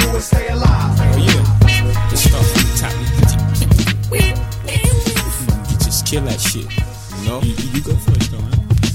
do is stay alive. Oh yeah, this stuff top. You just kill that shit, you know. You go first though, man.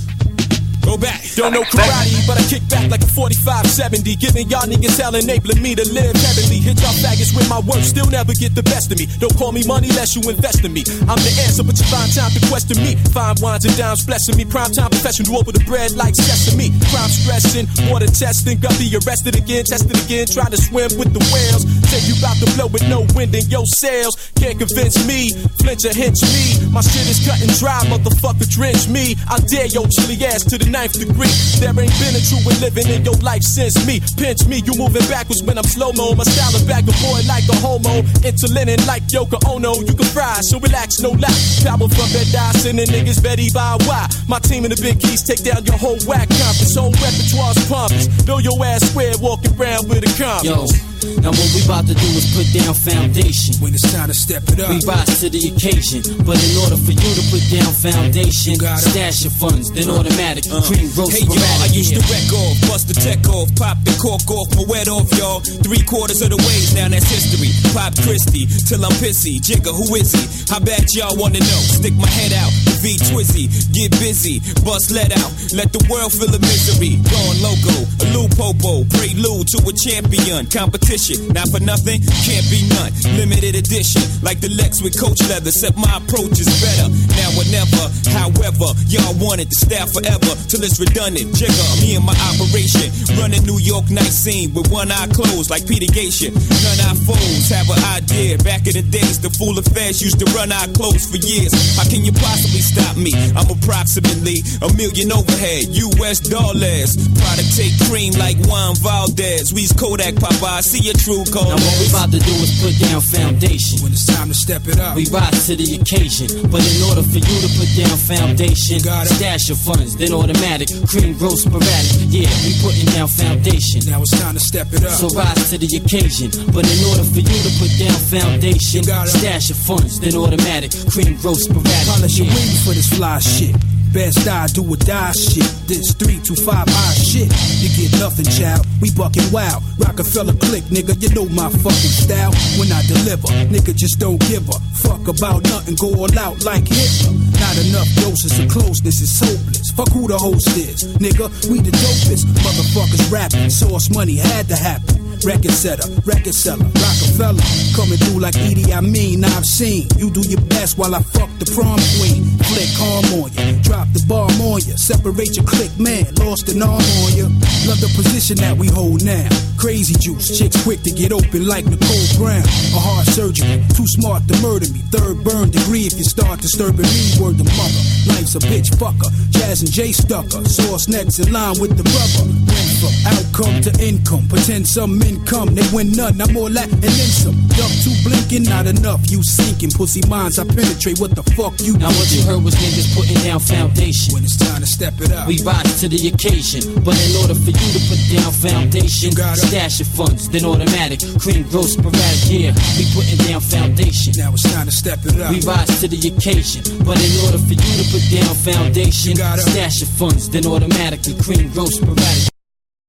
Go back. Don't know karate, but I kick back like a 45-70. Giving y'all niggas hell, enabling me to live heavenly. Hit y'all faggots with my work, still never get the best of me. Don't call me money less you invest in me. I'm the answer, but you find time to question me. Fine wines and dimes blessing me. Prime time professional over the bread like sesame. Crime stressing, water testing. Got be arrested again, tested again. Trying to swim with the whales. Say you bout to blow with no wind in your sails. Can't convince me, flinch or hinch me. My shit is cut and dry, motherfucker drench me. I dare your chilly ass to the 9th degree. There ain't been a true living in your life since me. Pinch me, you moving backwards when I'm slow-mo. My style is back and boy like a homo. Interlinen like Yoko Ono. You can fry, so relax, no lie. Power from bed Dyson and niggas ready by why. My team and the big keys take down your whole whack conference. Whole repertoire's pompous. Know your ass square walking around with a compass. Yo. Now what we about to do is put down foundation. When it's time to step it up, we rise to the occasion. But in order for you to put down foundation, stash your funds, then automatic, cream roast hey, sporadic. Y'all, I used to wreck off, bust the tech off, pop the cork off, my wet off, y'all. 3/4 of the ways now, that's history. Pop Christie, till I'm pissy. Jigga, who is he? How bad y'all wanna know? Stick my head out, V Twizzy, get busy, bust let out, let the world feel the misery. Gone loco, a Lou Popo, prelude to a champion. Competition, not for nothing, can't be none. Limited edition, like the Lex with Coach leather, except my approach is better. Now or never, however, y'all want it to stay forever, till it's redundant. Jigga, me and my operation, running New York night scene with one eye closed like Peter Gatien. None our foes have an idea. Back in the days, the fool affairs used to run our clothes for years. How can you possibly stop me? I'm approximately $1 million overhead, US dollars. Product take cream like Juan Valdez. We's Kodak Papa, see your true call. Now what we about to do is put down foundation. When it's time to step it up, we rise to the occasion. But in order for you to put down foundation, stash your funds, then automatic, cream roast sporadic. Yeah, we putting down foundation. Now it's time to step it up, so rise to the occasion. But in order for you to put down foundation, stash your funds, then automatic, cream roast sporadic. Polish your wings for this fly shit. Best I do or die shit. This 325 high shit. You get nothing, child. We bucking wild. Rockefeller click, nigga. You know my fucking style. When I deliver, nigga just don't give a fuck about nothing. Go all out like Hitler. Not enough doses of closeness is hopeless. Fuck who the host is, nigga. We the dopest. Motherfuckers rapping. Source money had to happen. Record setter, record seller, Rockefeller. Coming through like Edie, I mean, I've seen. You do your best while I fuck the prom queen. Flick calm on you, drop the bomb on you. Separate your clique, man, lost an arm on you. Love the position that we hold now. Crazy juice, chicks quick to get open like Nicole Brown. A heart surgery, too smart to murder me. 3rd burn degree if you start disturbing me. Word to mother, life's a bitch fucker. Jazz and Jay Stucker, source next in line with the brother. Went from outcome to income, pretend some income, they win none. I'm all that and then some. Duck too blinking, not enough. You sinking, pussy minds I penetrate. What the fuck you? Now what you heard was niggas putting down foundation. When it's time to step it up, we rise to the occasion. But in order for you to put down foundation, stash your funds, then automatic, cream roast sporadic. Yeah, we putting down foundation. Now it's time to step it up. We rise to the occasion. But in order for you to put down foundation, stash your funds, then automatically cream roast sporadic.